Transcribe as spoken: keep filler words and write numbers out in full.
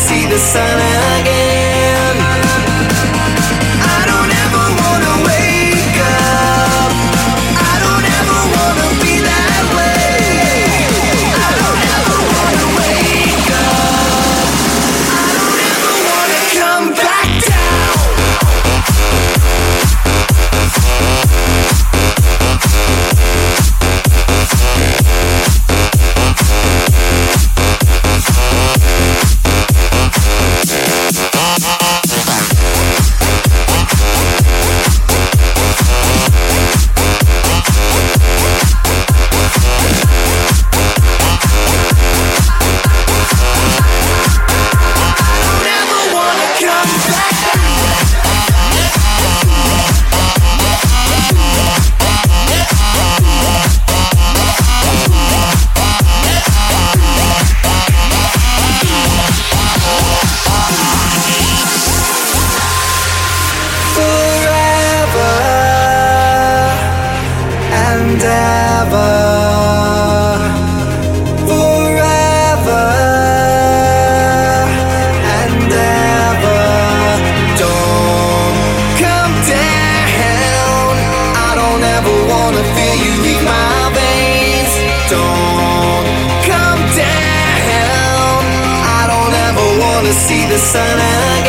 see the sun again. I don't ever wanna wake up. I don't ever wanna be that way. I don't ever wanna wake up. I don't ever wanna come back down. See the sun again.